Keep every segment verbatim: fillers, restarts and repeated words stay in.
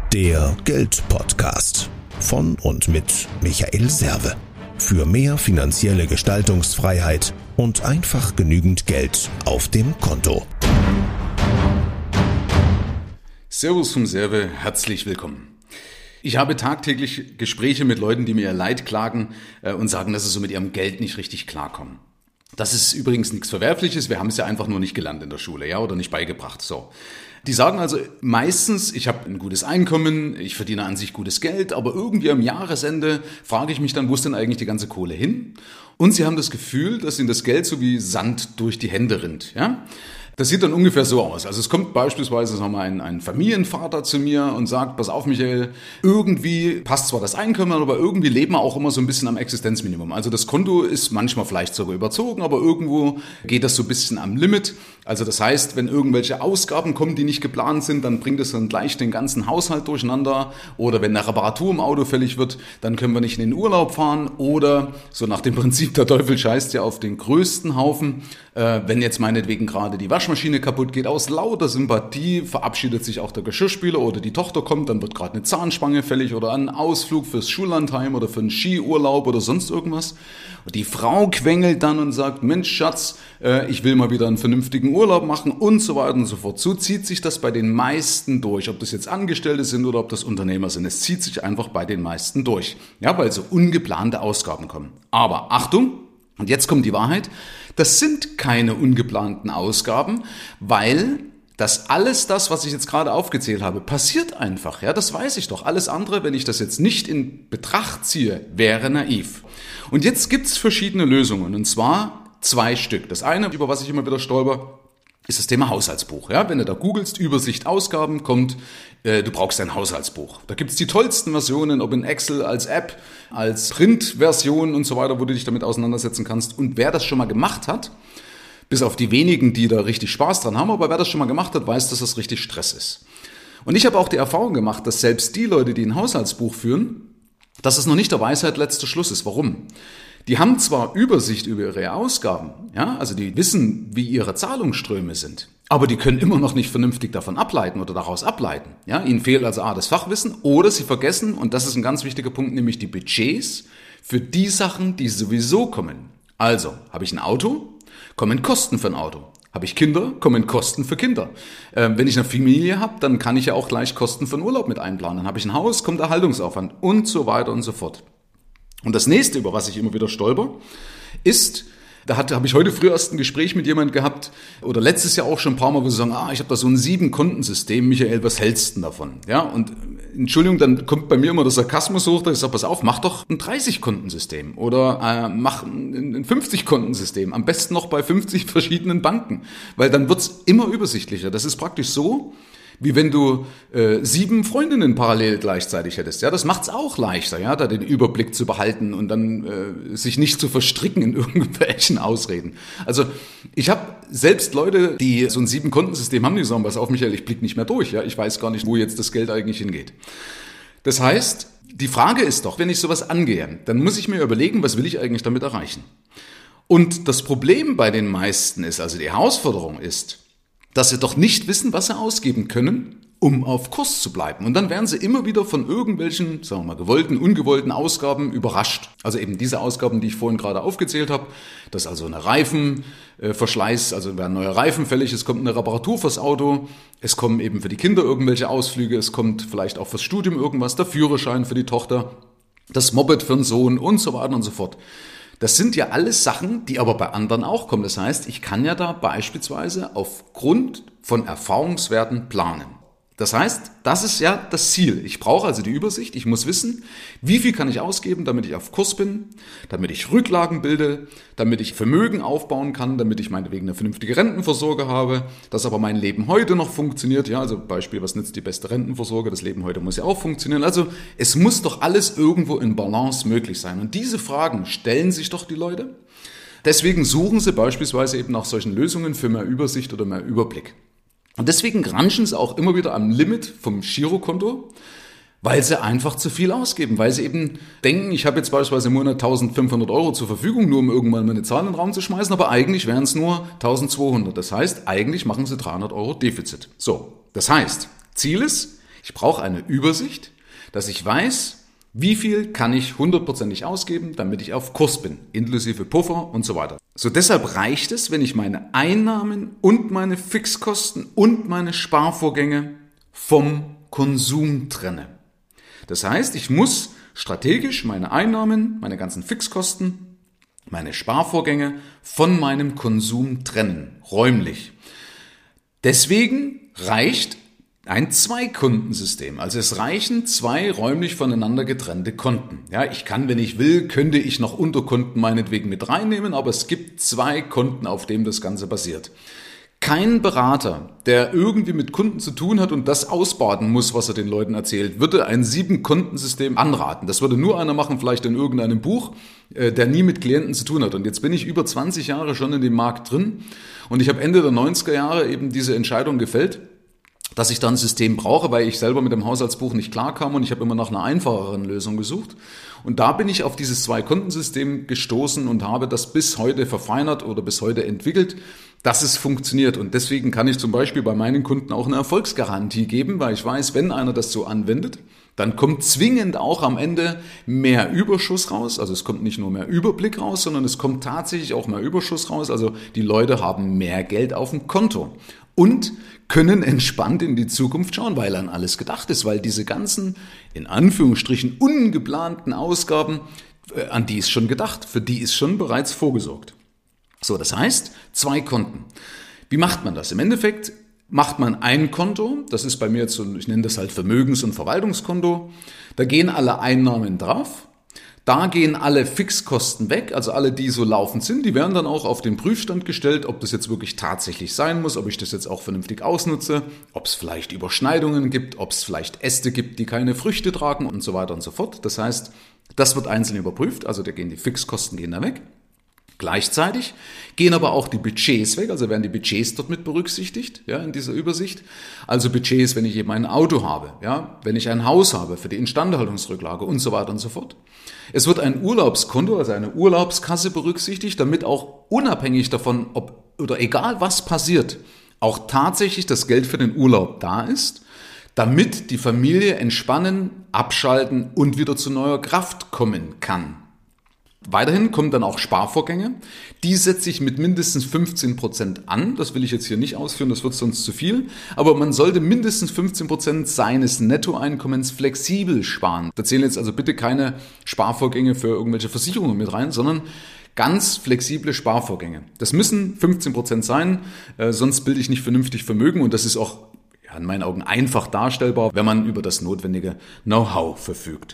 Der Geld-Podcast von und mit Michael Serve. Für mehr finanzielle Gestaltungsfreiheit und einfach genügend Geld auf dem Konto. Servus vom Serve, herzlich willkommen. Ich habe tagtäglich Gespräche mit Leuten, die mir ihr Leid klagen und sagen, dass sie so mit ihrem Geld nicht richtig klarkommen. Das ist übrigens nichts Verwerfliches, wir haben es ja einfach nur nicht gelernt in der Schule, ja, oder nicht beigebracht, so. Die sagen also meistens, ich habe ein gutes Einkommen, ich verdiene an sich gutes Geld, aber irgendwie am Jahresende frage ich mich dann, wo ist denn eigentlich die ganze Kohle hin? Und sie haben das Gefühl, dass ihnen das Geld so wie Sand durch die Hände rinnt, ja. Das sieht dann ungefähr so aus. Also es kommt beispielsweise sagen wir mal, ein, ein Familienvater zu mir und sagt, pass auf Michael, irgendwie passt zwar das Einkommen, aber irgendwie leben wir auch immer so ein bisschen am Existenzminimum. Also das Konto ist manchmal vielleicht sogar überzogen, aber irgendwo geht das so ein bisschen am Limit. Also das heißt, wenn irgendwelche Ausgaben kommen, die nicht geplant sind, dann bringt es dann gleich den ganzen Haushalt durcheinander. Oder wenn eine Reparatur im Auto fällig wird, dann können wir nicht in den Urlaub fahren. Oder so nach dem Prinzip, der Teufel scheißt ja auf den größten Haufen. Äh, wenn jetzt meinetwegen gerade die Waschmaschine kaputt geht, aus lauter Sympathie verabschiedet sich auch der Geschirrspüler oder die Tochter kommt, dann wird gerade eine Zahnspange fällig oder ein Ausflug fürs Schullandheim oder für einen Skiurlaub oder sonst irgendwas. Und die Frau quengelt dann und sagt, Mensch Schatz, äh, ich will mal wieder einen vernünftigen Urlaub machen und so weiter und so fort. So zieht sich das bei den meisten durch, ob das jetzt Angestellte sind oder ob das Unternehmer sind. Es zieht sich einfach bei den meisten durch, ja, weil so ungeplante Ausgaben kommen. Aber Achtung, und jetzt kommt die Wahrheit, das sind keine ungeplanten Ausgaben, weil das alles das, was ich jetzt gerade aufgezählt habe, passiert einfach. Ja, das weiß ich doch. Alles andere, wenn ich das jetzt nicht in Betracht ziehe, wäre naiv. Und jetzt gibt's verschiedene Lösungen, und zwar zwei Stück. Das eine, über was ich immer wieder stolper, ist das Thema Haushaltsbuch. Ja, wenn du da googelst, Übersicht Ausgaben, kommt, äh, du brauchst ein Haushaltsbuch. Da gibt's die tollsten Versionen, ob in Excel, als App, als Printversion und so weiter, wo du dich damit auseinandersetzen kannst. Und wer das schon mal gemacht hat, bis auf die wenigen, die da richtig Spaß dran haben, aber wer das schon mal gemacht hat, weiß, dass das richtig Stress ist. Und ich habe auch die Erfahrung gemacht, dass selbst die Leute, die ein Haushaltsbuch führen, dass es noch nicht der Weisheit letzter Schluss ist. Warum? Die haben zwar Übersicht über ihre Ausgaben, ja, also die wissen, wie ihre Zahlungsströme sind, aber die können immer noch nicht vernünftig davon ableiten oder daraus ableiten. Ja, ihnen fehlt also A, das Fachwissen, oder sie vergessen, und das ist ein ganz wichtiger Punkt, nämlich die Budgets für die Sachen, die sowieso kommen. Also, habe ich ein Auto, kommen Kosten für ein Auto. Habe ich Kinder, kommen Kosten für Kinder. Ähm, wenn ich eine Familie habe, dann kann ich ja auch gleich Kosten für einen Urlaub mit einplanen. Dann habe ich ein Haus, kommt Erhaltungsaufwand und so weiter und so fort. Und das nächste, über was ich immer wieder stolper, ist, da hatte, habe ich heute früh erst ein Gespräch mit jemandem gehabt, oder letztes Jahr auch schon ein paar Mal, wo sie sagen, ah, ich habe da so ein Sieben-Kontensystem, Michael, was hältst du denn davon? Ja, und Entschuldigung, dann kommt bei mir immer der Sarkasmus hoch, dass ich sage, pass auf, mach doch ein dreißig-Kontensystem oder äh, mach ein fünfzig-Kontensystem, am besten noch bei fünfzig verschiedenen Banken, weil dann wird's immer übersichtlicher. Das ist praktisch so, wie wenn du äh, sieben Freundinnen parallel gleichzeitig hättest. Ja, das macht's auch leichter, ja, da den Überblick zu behalten und dann äh, sich nicht zu verstricken in irgendwelchen Ausreden. Also ich habe selbst Leute, die so ein Sieben-Kontensystem haben, die sagen, pass auf Michael, ich blick nicht mehr durch. Ja, ich weiß gar nicht, wo jetzt das Geld eigentlich hingeht. Das heißt, die Frage ist doch, wenn ich sowas angehe, dann muss ich mir überlegen, was will ich eigentlich damit erreichen? Und das Problem bei den meisten ist, also die Herausforderung ist, dass sie doch nicht wissen, was sie ausgeben können, um auf Kurs zu bleiben. Und dann werden sie immer wieder von irgendwelchen, sagen wir mal, gewollten, ungewollten Ausgaben überrascht. Also eben diese Ausgaben, die ich vorhin gerade aufgezählt habe, dass also eine Reifenverschleiß, also wenn ein neuer Reifen fällig ist, kommt eine Reparatur fürs Auto, es kommen eben für die Kinder irgendwelche Ausflüge, es kommt vielleicht auch fürs Studium irgendwas, der Führerschein für die Tochter, das Moped für den Sohn und so weiter und so fort. Das sind ja alles Sachen, die aber bei anderen auch kommen. Das heißt, ich kann ja da beispielsweise aufgrund von Erfahrungswerten planen. Das heißt, das ist ja das Ziel. Ich brauche also die Übersicht. Ich muss wissen, wie viel kann ich ausgeben, damit ich auf Kurs bin, damit ich Rücklagen bilde, damit ich Vermögen aufbauen kann, damit ich meinetwegen eine vernünftige Rentenvorsorge habe, dass aber mein Leben heute noch funktioniert. Ja, also Beispiel, was nützt die beste Rentenvorsorge? Das Leben heute muss ja auch funktionieren. Also es muss doch alles irgendwo in Balance möglich sein. Und diese Fragen stellen sich doch die Leute. Deswegen suchen sie beispielsweise eben nach solchen Lösungen für mehr Übersicht oder mehr Überblick. Und deswegen granschen sie auch immer wieder am Limit vom Girokonto, weil sie einfach zu viel ausgeben, weil sie eben denken, ich habe jetzt beispielsweise im Monat eintausendfünfhundert Euro zur Verfügung, nur um irgendwann mal eine Zahl in den Raum zu schmeißen, aber eigentlich wären es nur eintausendzweihundert. Das heißt, eigentlich machen sie dreihundert Euro Defizit. So, das heißt, Ziel ist, ich Ich brauche eine Übersicht, dass ich weiß, wie viel kann ich hundertprozentig ausgeben, damit ich auf Kurs bin, inklusive Puffer und so weiter. So deshalb reicht es, wenn ich meine Einnahmen und meine Fixkosten und meine Sparvorgänge vom Konsum trenne. Das heißt, ich muss strategisch meine Einnahmen, meine ganzen Fixkosten, meine Sparvorgänge von meinem Konsum trennen, räumlich. Deswegen reicht ein Zwei-Konten-System. Also es reichen zwei räumlich voneinander getrennte Konten. Ja, ich kann, wenn ich will, könnte ich noch Unterkonten meinetwegen mit reinnehmen, aber es gibt zwei Konten, auf denen das Ganze basiert. Kein Berater, der irgendwie mit Kunden zu tun hat und das ausbaden muss, was er den Leuten erzählt, würde ein Sieben-Konten-System anraten. Das würde nur einer machen, vielleicht in irgendeinem Buch, der nie mit Klienten zu tun hat. Und jetzt bin ich über zwanzig Jahre schon in dem Markt drin und ich habe Ende der neunziger Jahre eben diese Entscheidung gefällt, dass ich da ein System brauche, weil ich selber mit dem Haushaltsbuch nicht klarkam und ich habe immer nach einer einfacheren Lösung gesucht. Und da bin ich auf dieses Zwei-Konten-System gestoßen und habe das bis heute verfeinert oder bis heute entwickelt, dass es funktioniert. Und deswegen kann ich zum Beispiel bei meinen Kunden auch eine Erfolgsgarantie geben, weil ich weiß, wenn einer das so anwendet, dann kommt zwingend auch am Ende mehr Überschuss raus. Also es kommt nicht nur mehr Überblick raus, sondern es kommt tatsächlich auch mehr Überschuss raus. Also die Leute haben mehr Geld auf dem Konto und können entspannt in die Zukunft schauen, weil an alles gedacht ist, weil diese ganzen, in Anführungsstrichen, ungeplanten Ausgaben, an die ist schon gedacht, für die ist schon bereits vorgesorgt. So, das heißt, zwei Konten. Wie macht man das? Im Endeffekt macht man ein Konto, das ist bei mir jetzt so, ich nenne das halt Vermögens- und Verwaltungskonto, da gehen alle Einnahmen drauf. Da gehen alle Fixkosten weg, also alle, die so laufend sind, die werden dann auch auf den Prüfstand gestellt, ob das jetzt wirklich tatsächlich sein muss, ob ich das jetzt auch vernünftig ausnutze, ob es vielleicht Überschneidungen gibt, ob es vielleicht Äste gibt, die keine Früchte tragen und so weiter und so fort. Das heißt, das wird einzeln überprüft, also da gehen die Fixkosten gehen da weg. Gleichzeitig gehen aber auch die Budgets weg, also werden die Budgets dort mit berücksichtigt, ja, in dieser Übersicht. Also Budgets, wenn ich eben ein Auto habe, ja, wenn ich ein Haus habe für die Instandhaltungsrücklage und so weiter und so fort. Es wird ein Urlaubskonto, also eine Urlaubskasse berücksichtigt, damit auch unabhängig davon, ob oder egal was passiert, auch tatsächlich das Geld für den Urlaub da ist, damit die Familie entspannen, abschalten und wieder zu neuer Kraft kommen kann. Weiterhin kommen dann auch Sparvorgänge. Die setze ich mit mindestens fünfzehn Prozent an. Das will ich jetzt hier nicht ausführen, das wird sonst zu viel. Aber man sollte mindestens fünfzehn Prozent seines Nettoeinkommens flexibel sparen. Da zählen jetzt also bitte keine Sparvorgänge für irgendwelche Versicherungen mit rein, sondern ganz flexible Sparvorgänge. Das müssen fünfzehn Prozent sein, äh, sonst bilde ich nicht vernünftig Vermögen. Und das ist auch ja, in meinen Augen einfach darstellbar, wenn man über das notwendige Know-how verfügt.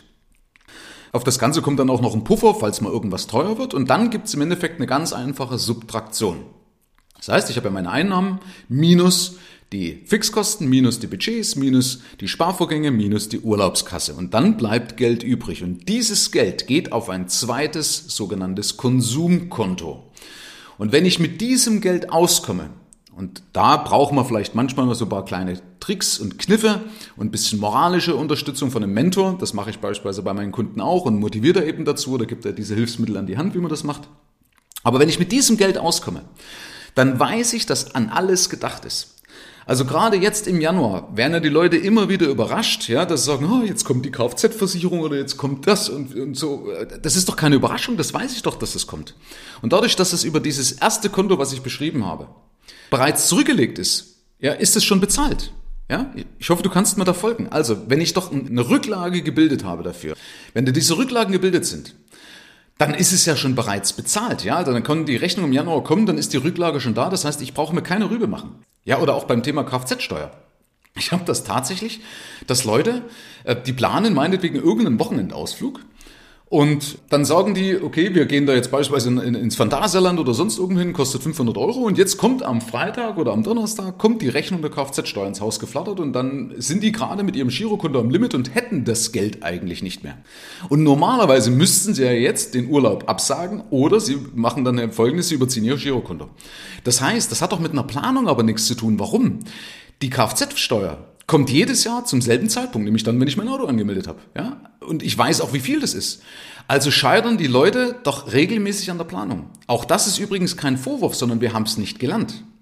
Auf das Ganze kommt dann auch noch ein Puffer, falls mal irgendwas teuer wird. Und dann gibt es im Endeffekt eine ganz einfache Subtraktion. Das heißt, ich habe ja meine Einnahmen minus die Fixkosten, minus die Budgets, minus die Sparvorgänge, minus die Urlaubskasse. Und dann bleibt Geld übrig. Und dieses Geld geht auf ein zweites sogenanntes Konsumkonto. Und wenn ich mit diesem Geld auskomme, und da brauchen wir vielleicht manchmal noch so ein paar kleine Tricks und Kniffe und ein bisschen moralische Unterstützung von einem Mentor. Das mache ich beispielsweise bei meinen Kunden auch und motiviere da eben dazu oder gebe da diese Hilfsmittel an die Hand, wie man das macht. Aber wenn ich mit diesem Geld auskomme, dann weiß ich, dass an alles gedacht ist. Also gerade jetzt im Januar werden ja die Leute immer wieder überrascht, ja, dass sie sagen, oh, jetzt kommt die Kfz-Versicherung oder jetzt kommt das und, und so. Das ist doch keine Überraschung, das weiß ich doch, dass es kommt. Und dadurch, dass es über dieses erste Konto, was ich beschrieben habe, bereits zurückgelegt ist, ja, ist es schon bezahlt. Ja, ich hoffe, du kannst mir da folgen. Also, wenn ich doch eine Rücklage gebildet habe dafür, wenn diese Rücklagen gebildet sind, dann ist es ja schon bereits bezahlt. Ja, dann kann die Rechnung im Januar kommen, dann ist die Rücklage schon da. Das heißt, ich brauche mir keine Rübe machen. Ja, oder auch beim Thema Kfz-Steuer. Ich habe das tatsächlich, dass Leute, die planen meinetwegen irgendeinen Wochenendausflug. Und dann sagen die, okay, wir gehen da jetzt beispielsweise in, in, ins Phantasialand oder sonst irgendwo hin, kostet fünfhundert Euro und jetzt kommt am Freitag oder am Donnerstag, kommt die Rechnung der Kfz-Steuer ins Haus geflattert und dann sind die gerade mit ihrem Girokonto am Limit und hätten das Geld eigentlich nicht mehr. Und normalerweise müssten sie ja jetzt den Urlaub absagen oder sie machen dann Folgendes, sie überziehen ihr Girokonto. Das heißt, das hat doch mit einer Planung aber nichts zu tun. Warum? Die Kfz-Steuer kommt jedes Jahr zum selben Zeitpunkt, nämlich dann, wenn ich mein Auto angemeldet habe. Ja? Und ich weiß auch, wie viel das ist. Also scheitern die Leute doch regelmäßig an der Planung. Auch das ist übrigens kein Vorwurf, sondern wir haben es nicht gelernt.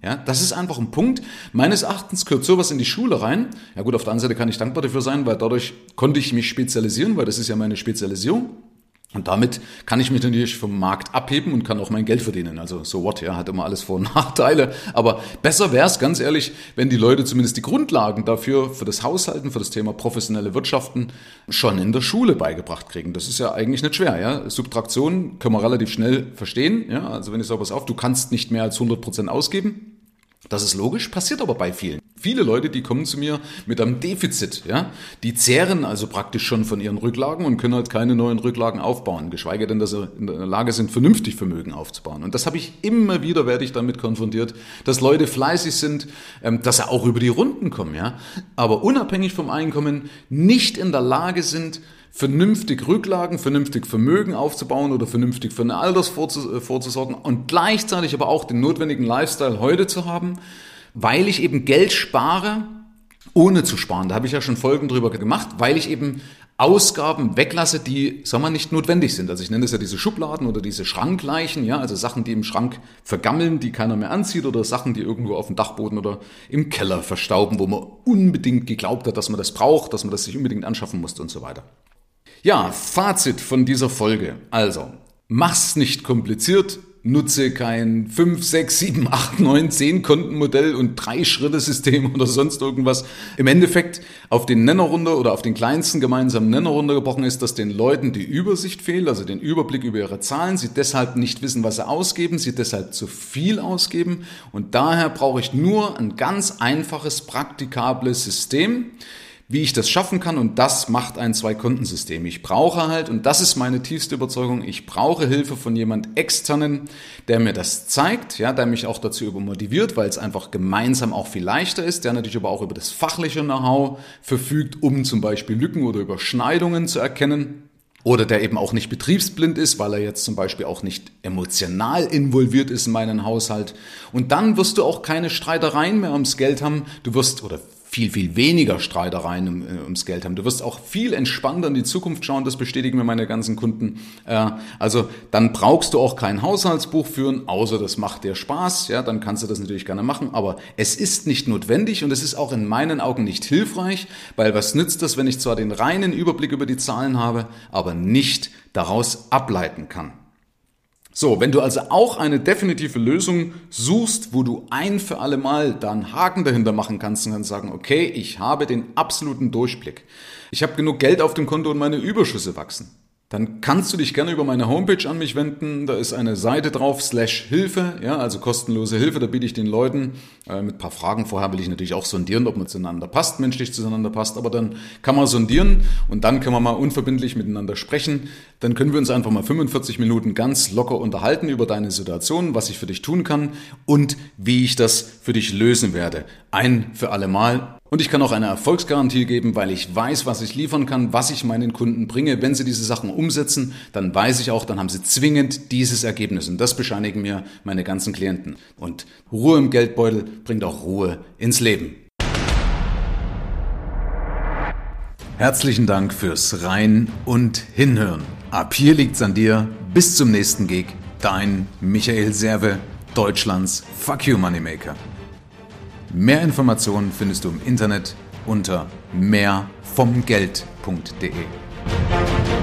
Ja, das ist einfach ein Punkt. Meines Erachtens gehört sowas in die Schule rein. Ja gut, auf der anderen Seite kann ich dankbar dafür sein, weil dadurch konnte ich mich spezialisieren, weil das ist ja meine Spezialisierung. Und damit kann ich mich natürlich vom Markt abheben und kann auch mein Geld verdienen. Also so what, ja, hat immer alles Vor- und Nachteile. Aber besser wäre es, ganz ehrlich, wenn die Leute zumindest die Grundlagen dafür, für das Haushalten, für das Thema professionelle Wirtschaften schon in der Schule beigebracht kriegen. Das ist ja eigentlich nicht schwer, ja. Subtraktion können wir relativ schnell verstehen, ja. Also wenn ich sage, pass auf, du kannst nicht mehr als hundert Prozent ausgeben. Das ist logisch, passiert aber bei vielen. Viele Leute, die kommen zu mir mit einem Defizit, ja, die zehren also praktisch schon von ihren Rücklagen und können halt keine neuen Rücklagen aufbauen, geschweige denn, dass sie in der Lage sind, vernünftig Vermögen aufzubauen. Und das habe ich immer wieder, werde ich damit konfrontiert, dass Leute fleißig sind, dass sie auch über die Runden kommen, ja, aber unabhängig vom Einkommen nicht in der Lage sind, vernünftig Rücklagen, vernünftig Vermögen aufzubauen oder vernünftig für eine Alters vorzusorgen und gleichzeitig aber auch den notwendigen Lifestyle heute zu haben, weil ich eben Geld spare, ohne zu sparen. Da habe ich ja schon Folgen drüber gemacht, weil ich eben Ausgaben weglasse, die, sagen wir, nicht notwendig sind. Also ich nenne es ja diese Schubladen oder diese Schrankleichen, ja, also Sachen, die im Schrank vergammeln, die keiner mehr anzieht oder Sachen, die irgendwo auf dem Dachboden oder im Keller verstauben, wo man unbedingt geglaubt hat, dass man das braucht, dass man das sich unbedingt anschaffen musste und so weiter. Ja, Fazit von dieser Folge. Also, mach's nicht kompliziert, nutze kein fünf, sechs, sieben, acht, neun, zehn Kontenmodell und Drei-Schritte-System oder sonst irgendwas. Im Endeffekt auf den Nenner runter oder auf den kleinsten gemeinsamen Nenner runtergebrochen ist, dass den Leuten die Übersicht fehlt, also den Überblick über ihre Zahlen, sie deshalb nicht wissen, was sie ausgeben, sie deshalb zu viel ausgeben und daher brauche ich nur ein ganz einfaches, praktikables System, wie ich das schaffen kann und das macht ein Zwei-Konten-System. Ich brauche halt, und das ist meine tiefste Überzeugung, ich brauche Hilfe von jemand Externen, der mir das zeigt, ja, der mich auch dazu übermotiviert, weil es einfach gemeinsam auch viel leichter ist, der natürlich aber auch über das fachliche Know-how verfügt, um zum Beispiel Lücken oder Überschneidungen zu erkennen. Oder der eben auch nicht betriebsblind ist, weil er jetzt zum Beispiel auch nicht emotional involviert ist in meinen Haushalt. Und dann wirst du auch keine Streitereien mehr ums Geld haben. Du wirst, oder viel, viel weniger Streitereien um, äh, ums Geld haben. Du wirst auch viel entspannter in die Zukunft schauen, das bestätigen mir meine ganzen Kunden. Äh, also dann brauchst du auch kein Haushaltsbuch führen, außer das macht dir Spaß. Ja, dann kannst du das natürlich gerne machen, aber es ist nicht notwendig und es ist auch in meinen Augen nicht hilfreich, weil was nützt das, wenn ich zwar den reinen Überblick über die Zahlen habe, aber nicht daraus ableiten kann. So, wenn du also auch eine definitive Lösung suchst, wo du ein für alle Mal da einen Haken dahinter machen kannst und kannst sagen, okay, ich habe den absoluten Durchblick. Ich habe genug Geld auf dem Konto und meine Überschüsse wachsen. Dann kannst du dich gerne über meine Homepage an mich wenden. Da ist eine Seite drauf, slash Hilfe, ja, also kostenlose Hilfe. Da biete ich den Leuten äh, mit ein paar Fragen. Vorher will ich natürlich auch sondieren, ob man zueinander passt, menschlich zueinander passt. Aber dann kann man sondieren und dann können wir mal unverbindlich miteinander sprechen. Dann können wir uns einfach mal fünfundvierzig Minuten ganz locker unterhalten über deine Situation, was ich für dich tun kann und wie ich das für dich lösen werde. Ein für alle Mal. Und ich kann auch eine Erfolgsgarantie geben, weil ich weiß, was ich liefern kann, was ich meinen Kunden bringe. Wenn sie diese Sachen umsetzen, dann weiß ich auch, dann haben sie zwingend dieses Ergebnis. Und das bescheinigen mir meine ganzen Klienten. Und Ruhe im Geldbeutel bringt auch Ruhe ins Leben. Herzlichen Dank fürs Rein- und Hinhören. Ab hier liegt's an dir. Bis zum nächsten Gig. Dein Michael Serve, Deutschlands Fuck You Moneymaker. Mehr Informationen findest du im Internet unter mehr vom Geld punkt de.